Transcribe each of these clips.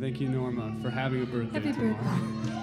thank you, Norma, for having a birthday Happy tomorrow. birthday.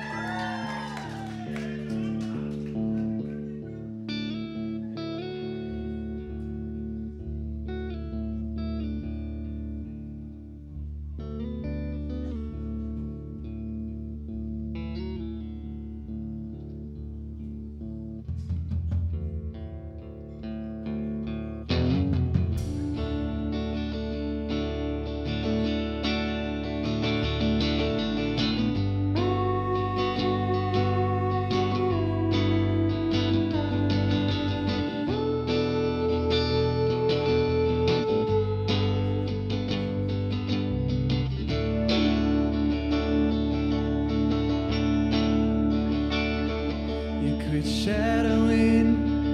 Shadowing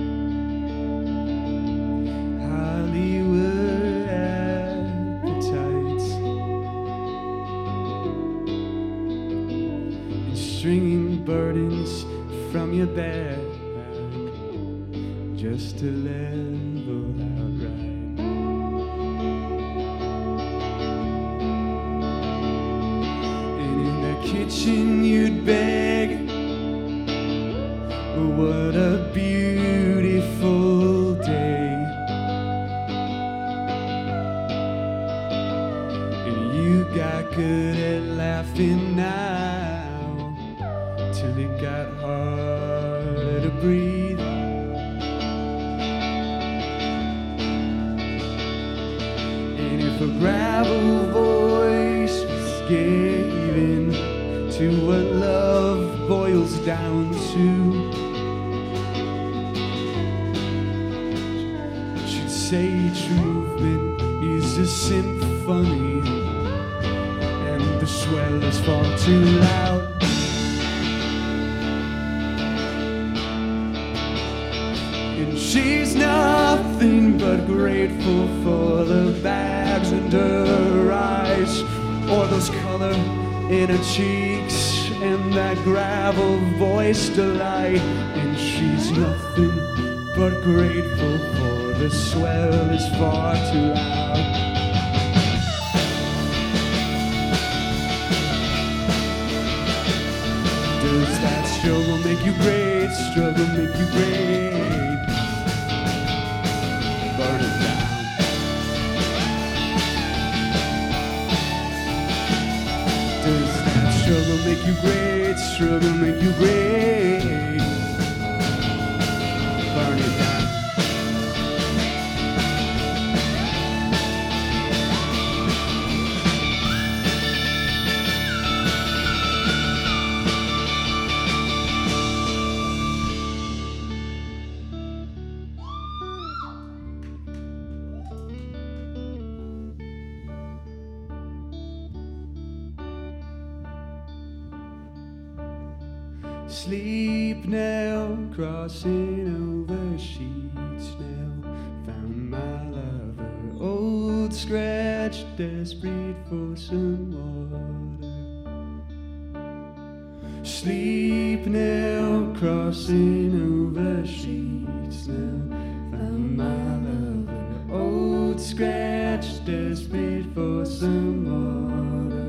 Hollywood appetites and stringing burdens from your back just to level out right. And in the kitchen you'd beg, what a beautiful day. And you got good at laughing now till it got harder to breathe. And if a gravel voice was given to what love boils down to, sage movement is a symphony, and the swell is far too loud. And she's nothing but grateful for the bags under her eyes, or those color in her cheeks, and that gravel voice delight. And she's nothing but grateful for the swell is far too loud. Does that struggle make you great? Struggle make you great? Burn it down. Does that struggle make you great? Struggle make you great? Burn it down. Sleep now, crossing over sheets now. Found my lover, old scratch, desperate for some water. Sleep now, crossing over sheets now. Found my lover, old scratch, desperate for some water.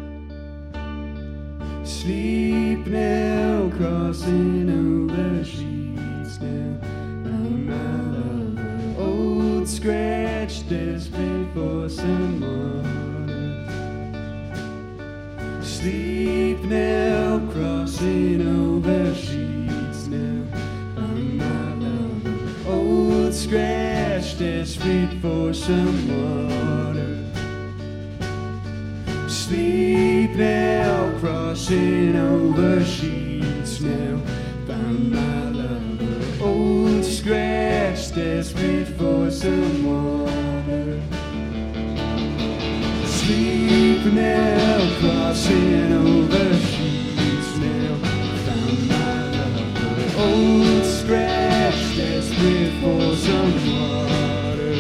Sleep now, crossing over sheets now. I'm my lover, old scratch, desperate for some water. Sleep now, crossing over sheets now. I'm my lover, old scratch, desperate for some water. Sleep now, crossing over sheets now. Found my lover, old scratch, desperate for some water. Sleep now, crossing over sheets now. Found my lover, old scratch, desperate for some water.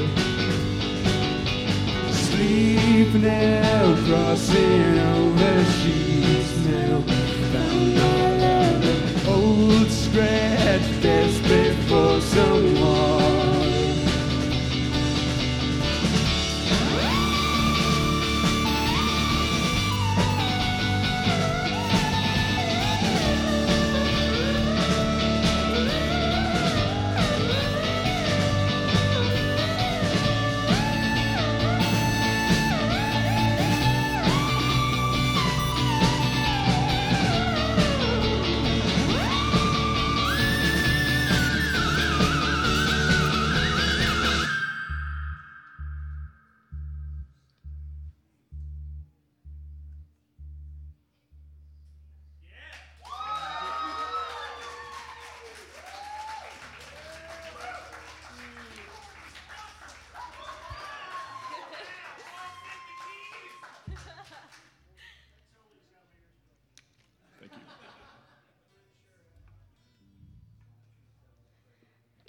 Sleep now, crossing over sheets now. Found my lover, old scratch, desperate for some water.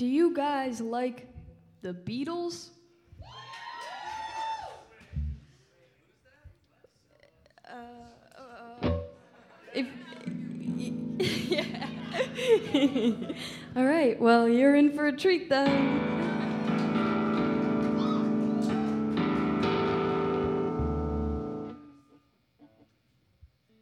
Do you guys like the Beatles? If yeah. All right. Well, you're in for a treat then.